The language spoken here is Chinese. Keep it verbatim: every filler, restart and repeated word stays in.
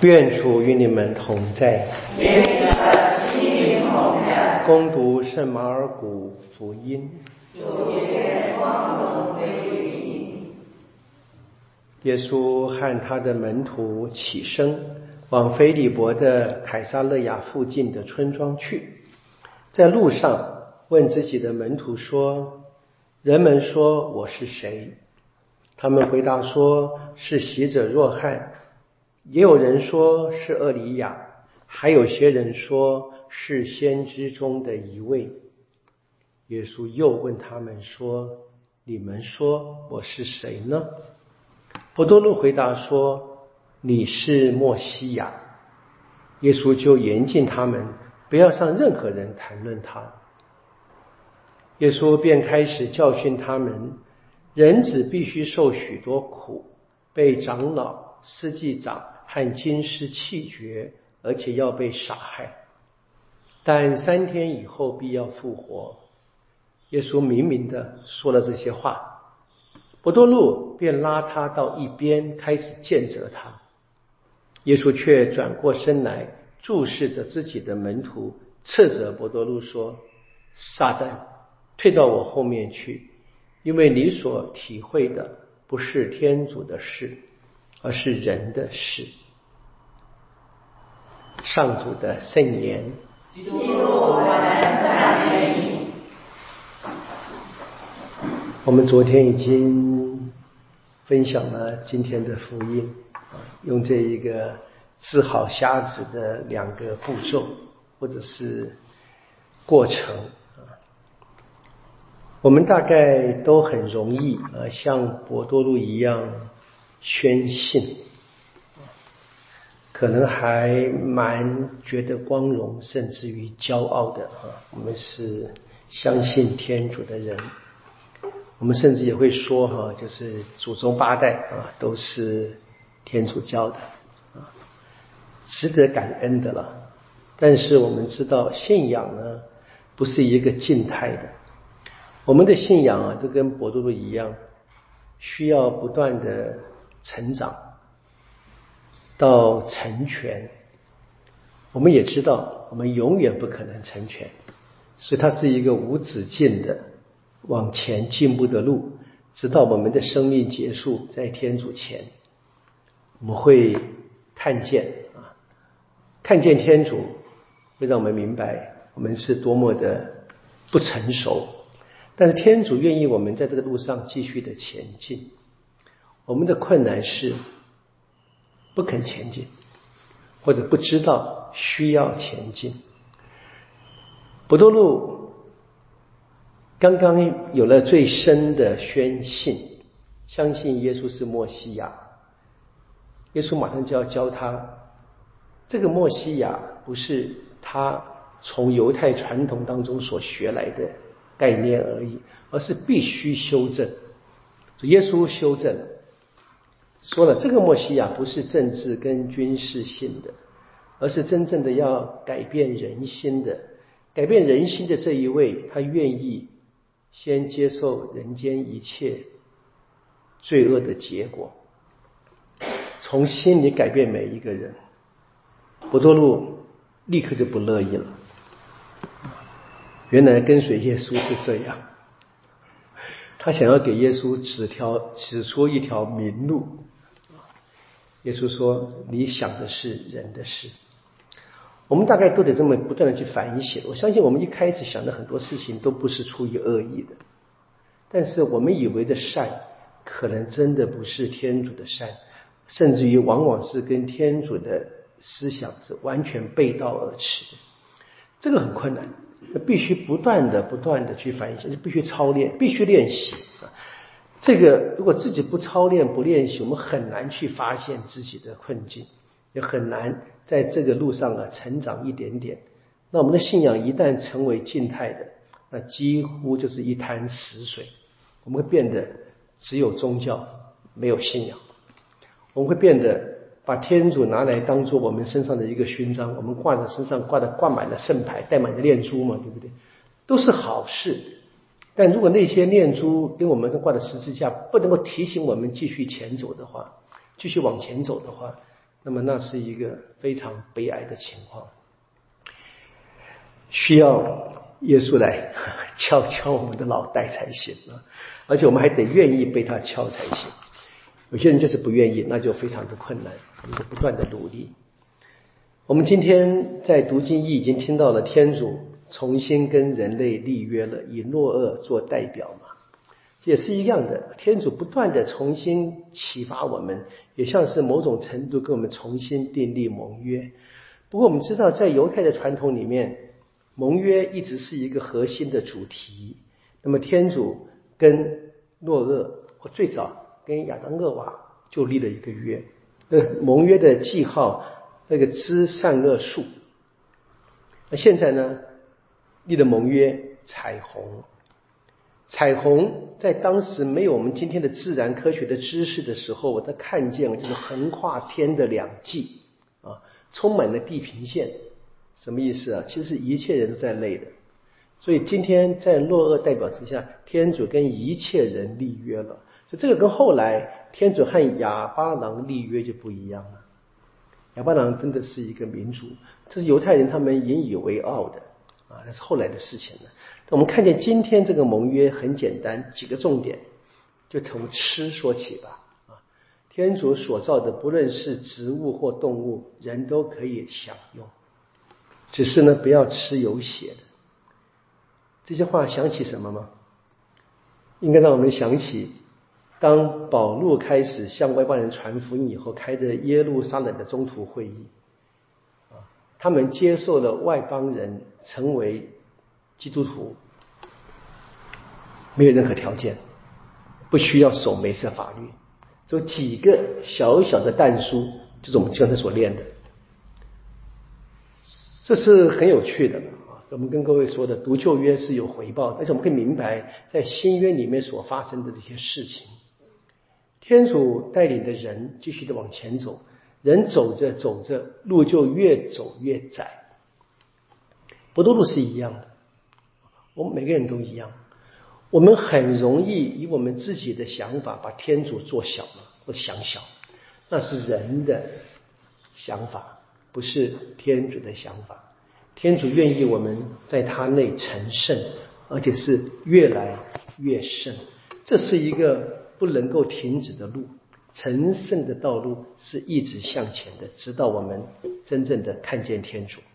愿主与你们同在。 与你的心灵同在。 恭读圣马尔谷福音。 主愿光荣归于你。 耶稣和他的门徒起身，往腓利伯的凯撒勒雅附近的村庄去。在路上问自己的门徒说：人们说我是谁？他们回答说：是洗者若翰，也有人说是厄里亚，还有些人说是先知中的一位。耶稣又问他们说：你们说我是谁呢？伯多禄回答说：你是默西亚。耶稣就严禁他们不要向任何人谈论他。耶稣便开始教训他们，人子必须受许多苦，被长老、司祭长和经师弃绝，而且要被杀害，但三天以后必要复活。耶稣明明地说了这些话，伯多禄便拉他到一边，开始见责他。耶稣却转过身来，注视着自己的门徒，斥责伯多禄说：撒旦，退到我后面去，因为你所体会的不是天主的事，而是人的事。上主的圣言。 基督，我们赞美你。 我们昨天已经分享了今天的福音，用这一个治好瞎子的两个步骤或者是过程。我们大概都很容易啊，像伯多禄一样宣信，可能还蛮觉得光荣，甚至于骄傲的啊。我们是相信天主的人，我们甚至也会说哈，就是祖宗八代啊都是天主教的啊，值得感恩的了。但是我们知道，信仰呢不是一个静态的。我们的信仰啊，都跟伯多禄一样，需要不断的成长到成全。我们也知道，我们永远不可能成全，所以它是一个无止境的往前进步的路，直到我们的生命结束，在天主前，我们会看见啊，看见天主，会让我们明白我们是多么的不成熟。但是天主愿意我们在这个路上继续的前进，我们的困难是不肯前进，或者不知道需要前进。伯多禄刚刚有了最深的宣信，相信耶稣是默西亚。耶稣马上就要教他，这个默西亚不是他从犹太传统当中所学来的概念而已，而是必须修正。耶稣修正说了，这个默西亚不是政治跟军事性的，而是真正的要改变人心的。改变人心的这一位，他愿意先接受人间一切罪恶的结果，从心里改变每一个人。伯多禄立刻就不乐意了，原来跟随耶稣是这样，他想要给耶稣指条指出一条明路。耶稣说：你想的是人的事。我们大概都得这么不断的去反省。我相信我们一开始想的很多事情都不是出于恶意的，但是我们以为的善可能真的不是天主的善，甚至于往往是跟天主的思想是完全背道而驰的。这个很困难，必须不断的不断的去反省，必须操练，必须练习。这个如果自己不操练不练习，我们很难去发现自己的困境，也很难在这个路上啊成长一点点。那我们的信仰一旦成为静态的，那几乎就是一潭死水。我们会变得只有宗教，没有信仰。我们会变得把天主拿来当做我们身上的一个勋章，我们挂在身上挂的挂满了圣牌，戴满了念珠嘛，对不对？都是好事。但如果那些念珠跟我们挂的十字架不能够提醒我们继续前走的话，继续往前走的话， 那么那是一个非常悲哀的情况，需要耶稣来敲敲我们的脑袋才行啊！而且我们还得愿意被他敲才行。有些人就是不愿意，那就非常的困难，我们就不断的努力。我们今天在读经义已经听到了天主重新跟人类立约了，以诺厄做代表嘛，也是一样的，天主不断的重新启发我们，也像是某种程度跟我们重新订立盟约。不过我们知道在犹太的传统里面，盟约一直是一个核心的主题。那么天主跟诺厄，或最早跟亚当厄娃就立了一个约，那盟约的记号那个知善恶树。那现在呢，立的盟约彩虹。彩虹在当时没有我们今天的自然科学的知识的时候，我在看见就是横跨天的两际啊，充满了地平线。什么意思啊？其实一切人都在内的。所以今天在诺厄代表之下，天主跟一切人立约了。所以这个跟后来天主和亚巴郎立约就不一样了。亚巴郎真的是一个民族，这是犹太人他们引以为傲的啊，那是后来的事情了。我们看见今天这个盟约很简单，几个重点，就从吃说起吧。啊，天主所造的不论是植物或动物，人都可以享用，只是呢不要吃有血的。这些话想起什么吗？应该让我们想起当保禄开始向外邦人传福音以后，开着耶路撒冷的中途会议，他们接受了外邦人成为基督徒，没有任何条件，不需要守梅瑟法律，只有几个小小的但书，就是我们刚才所练的。这是很有趣的啊！我们跟各位说的，读旧约是有回报，但是我们可以明白在新约里面所发生的这些事情。天主带领的人继续的往前走，人走着走着，路就越走越窄。伯多禄是一样的，我们每个人都一样，我们很容易以我们自己的想法把天主做小了或想小，那是人的想法，不是天主的想法。天主愿意我们在他内成圣，而且是越来越圣，这是一个不能够停止的路，成圣的道路是一直向前的，直到我们真正的看见天主。